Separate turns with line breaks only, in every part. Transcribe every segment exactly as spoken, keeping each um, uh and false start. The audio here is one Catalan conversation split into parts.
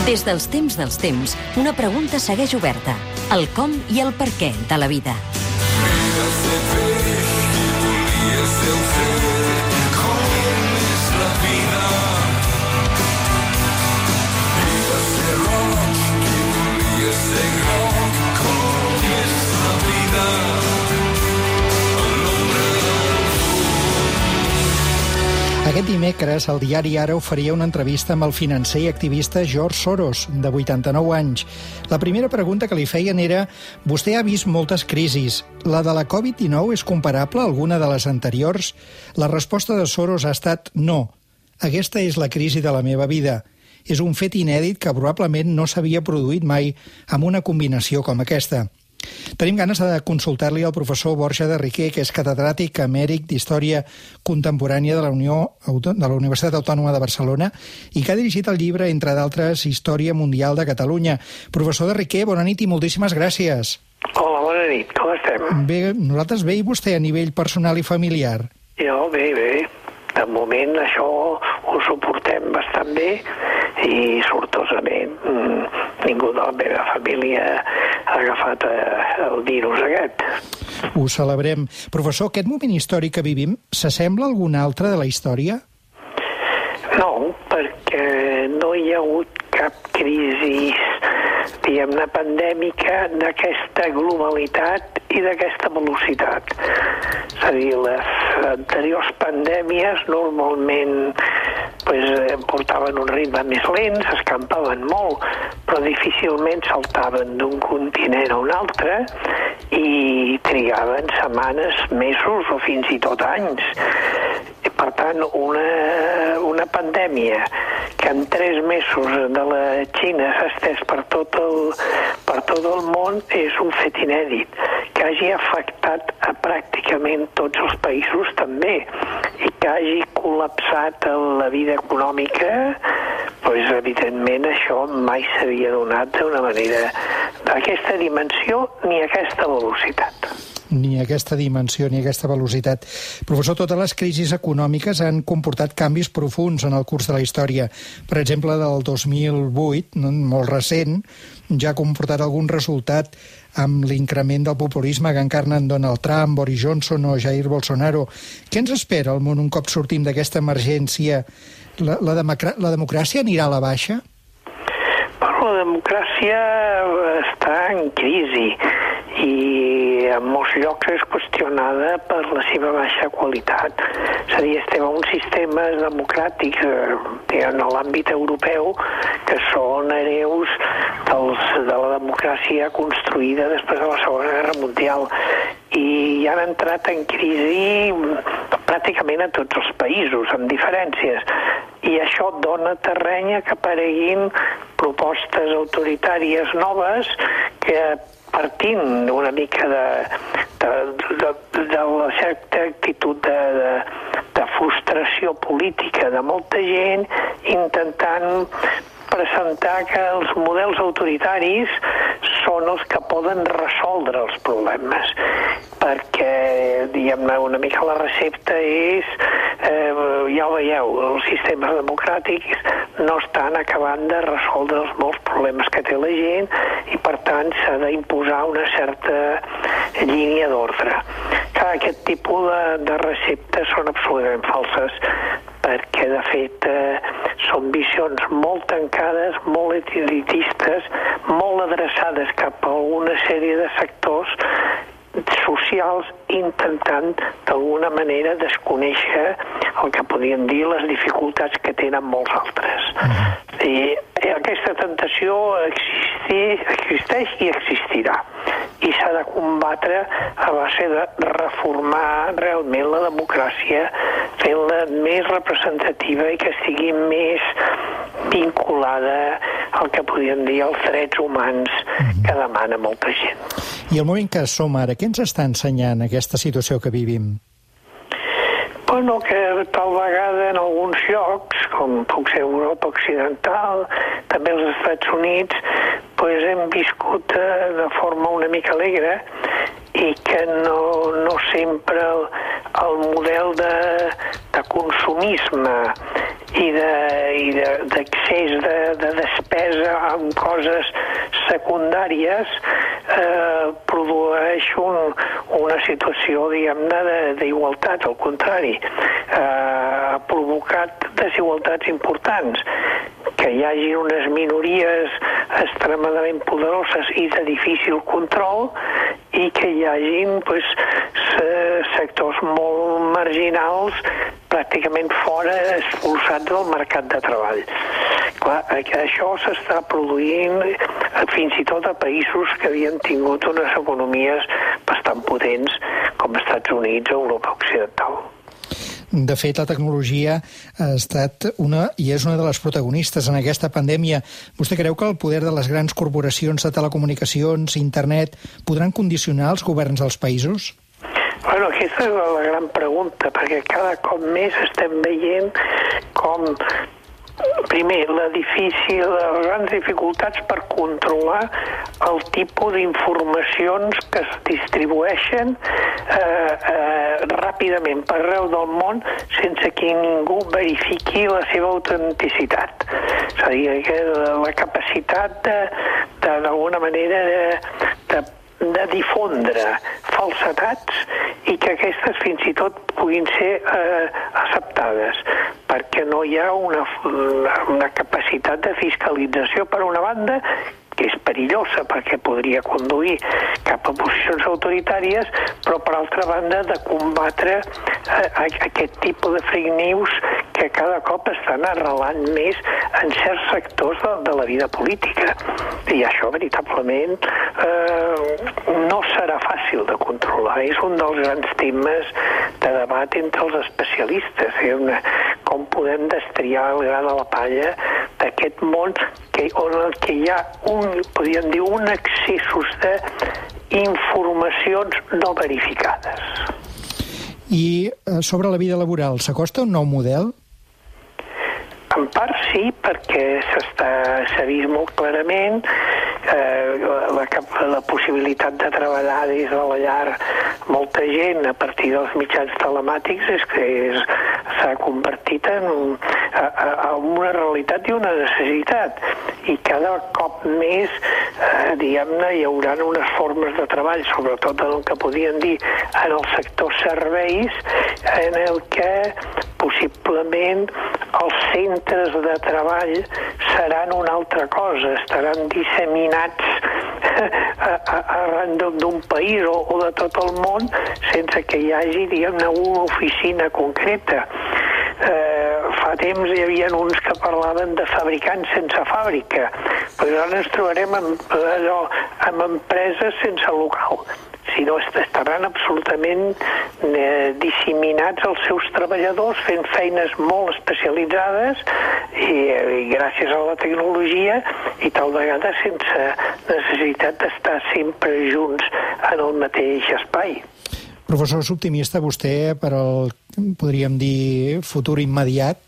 Des dels temps dels temps, una pregunta segueix oberta. El com i el per què de la vida.
Aquest dimecres, el diari Ara oferia una entrevista amb el financer i activista George Soros, de vuitanta-nou anys. La primera pregunta que li feien era: vostè ha vist moltes crisis. La de la covid dinou és comparable a alguna de les anteriors? La resposta de Soros ha estat no. Aquesta és la crisi de la meva vida. És un fet inèdit que probablement no s'havia produït mai amb una combinació com aquesta. Tenim ganes de consultar-li al professor Borja de Riquer, que és catedràtic emèrit d'Història Contemporània de la, Unió, de la Universitat Autònoma de Barcelona i que ha dirigit el llibre, entre d'altres, Història Mundial de Catalunya. Professor de Riquer, bona nit i moltíssimes gràcies.
Hola, bona nit, com estem?
Bé, nosaltres bé, i vostè a nivell personal i familiar?
Jo, bé, bé. De moment això ho suportem bastant bé i sortosament ningú de la meva família ha agafat el virus aquest.
Ho celebrem. Professor, aquest moment històric que vivim s'assembla a algun altre de la història?
No, perquè no hi ha hagut cap crisi, diguem-ne, pandèmica d'aquesta globalitat i d'aquesta velocitat. És a dir, les anteriors pandèmies normalment pues, portaven un ritme més lent, s'escampaven molt, però difícilment saltaven d'un continent a un altre i trigaven setmanes, mesos o fins i tot anys. I, per tant, una, una pandèmia que en tres mesos de la Xina s'ha estès per tot el, per tot el món és un fet inèdit, que hagi afectat a pràcticament tots els països també i que hagi col·lapsat la vida econòmica, doncs evidentment això mai s'havia donat d'una manera d'aquesta dimensió ni aquesta velocitat.
Ni aquesta dimensió, ni aquesta velocitat. Professor, totes les crisis econòmiques han comportat canvis profuns en el curs de la història. Per exemple, del dos mil vuit, molt recent, ja ha comportat algun resultat amb l'increment del populisme que encarnen Donald Trump, Boris Johnson o Jair Bolsonaro. Què ens espera el món un cop sortim d'aquesta emergència? La, la, democrà- la democràcia anirà a la baixa?
Però la democràcia està en crisi i en molts llocs és qüestionada per la seva baixa qualitat. És a dir, estem en uns sistemes democràtics en l'àmbit europeu que són hereus dels, de la democràcia construïda després de la Segona Guerra Mundial i han entrat en crisi pràcticament a tots els països, amb diferències. I això dona terreny a que apareguin propostes autoritàries noves que partint una mica de, de, de, de la certa actitud de, de, de frustració política de molta gent, intentant presentar que els models autoritaris són els que poden resoldre els problemes, perquè, diguem-ne, una mica la recepta és, eh, ja ho veieu, els sistemes democràtics no estan acabant de resoldre els molts problemes que té la gent i, per tant, s'ha d'imposar una certa línia d'ordre. Clar, aquest tipus de, de receptes són absolutament falses, perquè, de fet, eh, són visions molt tancades, molt elitistes, molt adreçades cap a una sèrie de sectors socials, intentant d'alguna manera desconèixer el que podríem dir les dificultats que tenen molts altres. I aquesta tentació existeix, existeix i existirà i s'ha de combatre a base de reformar realment la democràcia, fent-la més representativa i que sigui més vinculada al que podríem dir els drets humans que demana molta gent.
I el moment que som ara, què ens està ensenyant aquesta situació que vivim?
Bueno, que tal vegada en alguns llocs, com pot ser Europa Occidental, també els Estats Units, pues hem viscut de forma una mica alegre i que no, no sempre el, el model de, de consumisme i d'excés de, de, de despesa en coses secundàries eh, produeix un, una situació, diguem-ne, d'igualtat. Al contrari, eh, ha provocat desigualtats importants, que hi hagi unes minories extremadament poderoses i de difícil control i que hi hagin pues, sectors molt marginals pràcticament fora, expulsats del mercat de treball. Clar, això s'està produint fins i tot a països que havien tingut unes economies bastant potents com Estats Units o Europa Occidental.
De fet, la tecnologia ha estat una i és una de les protagonistes en aquesta pandèmia. Vostè creu que el poder de les grans corporacions de telecomunicacions, internet, podran condicionar els governs dels països?
Bueno, aquesta és la gran pregunta, perquè cada cop més estem veient com, primer, la difícil, les grans dificultats per controlar el tipus d'informacions que es distribueixen eh, eh, ràpidament per arreu del món sense que ningú verifiqui la seva autenticitat. És a dir, que la capacitat de, de d'alguna manera, de, de, de difondre falsetats i que aquestes fins i tot puguin ser eh, acceptades, perquè no hi ha una, una capacitat de fiscalització per una banda, que és perillosa perquè podria conduir cap a posicions autoritàries, però per altra banda de combatre eh, aquest tipus de fake news que cada cop estan arrelant més en certs sectors de, de la vida política. I això veritablement eh, no serà fàcil de controlar. És un dels grans temes de debat entre els especialistes. Eh? Una, com podem destriar el gra de la palla d'aquest món que, on el que hi ha un, podríem dir, un excessos d'informacions no verificades.
I sobre la vida laboral, s'acosta un nou model?
En part sí, perquè s'ha vist molt clarament eh, la, la possibilitat de treballar des de la llar. Molta gent a partir dels mitjans telemàtics és que s'ha convertit en, un, a, a una realitat i una necessitat. I cada cop més, eh, diguem-ne, hi haurà unes formes de treball, sobretot en el que podien dir en el sector serveis, en el que possiblement els centres de treball seran una altra cosa, estaran disseminats arran d'un país o, o de tot el món sense que hi hagi, diguem-ne, una oficina concreta. Eh, fa temps hi havia uns que parlaven de fabricants sense fàbrica, però ara ens trobarem amb, allò, amb empreses sense local. Si no, estaran absolutament eh, disseminats els seus treballadors fent feines molt especialitzades i, i gràcies a la tecnologia i tal vegada sense necessitat d'estar sempre junts en el mateix espai.
Professor, és optimista vostè per al, podríem dir, futur immediat?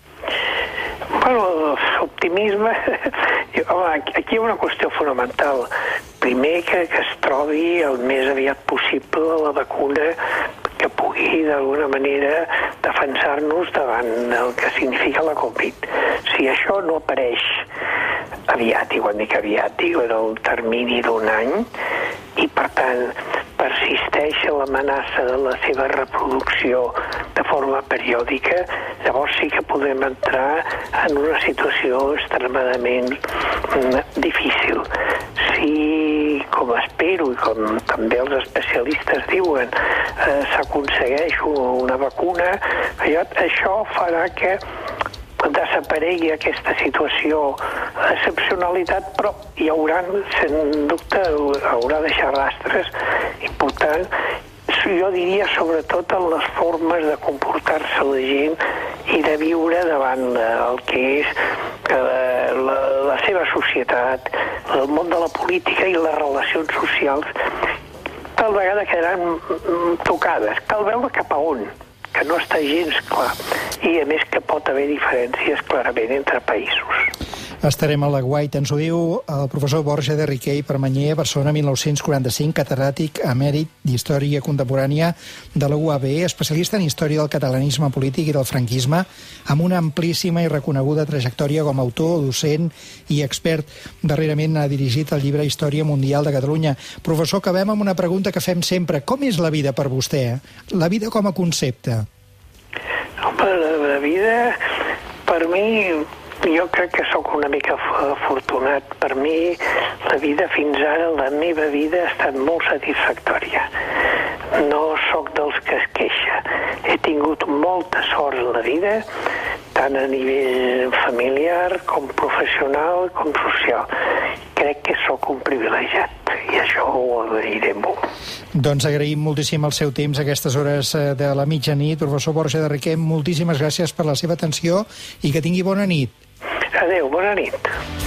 Bueno, optimisme... Home, aquí hi ha una qüestió fonamental. Primer, que, que es trobi el més aviat possible la vacuna que pugui, d'alguna manera, defensar-nos davant el que significa la Covid. Si això no apareix aviat, i quan dic aviat, dic en el termini d'un any, i per tant persisteix l'amenaça de la seva reproducció de forma periòdica, llavors sí que podem entrar en una situació extremadament difícil. Si, com espero i com també els especialistes diuen, eh, s'aconsegueix una vacuna, això farà que desaparegui aquesta situació d'excepcionalitat, però hi haurà, sens dubte, haurà de deixar rastres i, per tant, jo diria sobretot en les formes de comportar-se la gent i de viure davant el que és la, la seva societat, el món de la política i les relacions socials, tal vegada quedaran tocades. Cal veure cap a on, que no està gens clar, i a més que pot haver diferències clarament entre països.
Estarem a la Guait, ens ho diu el professor Borja de Riquer i Permanyer, Barcelona, mil nou-cents quaranta-cinc, catedràtic emèrit d'Història Contemporània de la U A B, especialista en història del catalanisme polític i del franquisme, amb una amplíssima i reconeguda trajectòria com a autor, docent i expert. Darrerament ha dirigit el llibre Història Mundial de Catalunya. Professor, acabem amb una pregunta que fem sempre. Com és la vida per vostè? La vida com a concepte?
Home, la vida, per mi, jo crec que sóc una mica afortunat. Per mi, la vida fins ara, la meva vida ha estat molt satisfactòria. No sóc dels que es queixa. He tingut molta sort en la vida, tant a nivell familiar com professional com social. Crec que sóc un privilegiat i això ho agrairé molt.
Doncs agraïm moltíssim el seu temps a aquestes hores de la mitjanit. Professor Borja de Riquer, moltíssimes gràcies per la seva atenció i que tingui bona nit.
Adéu, bona nit.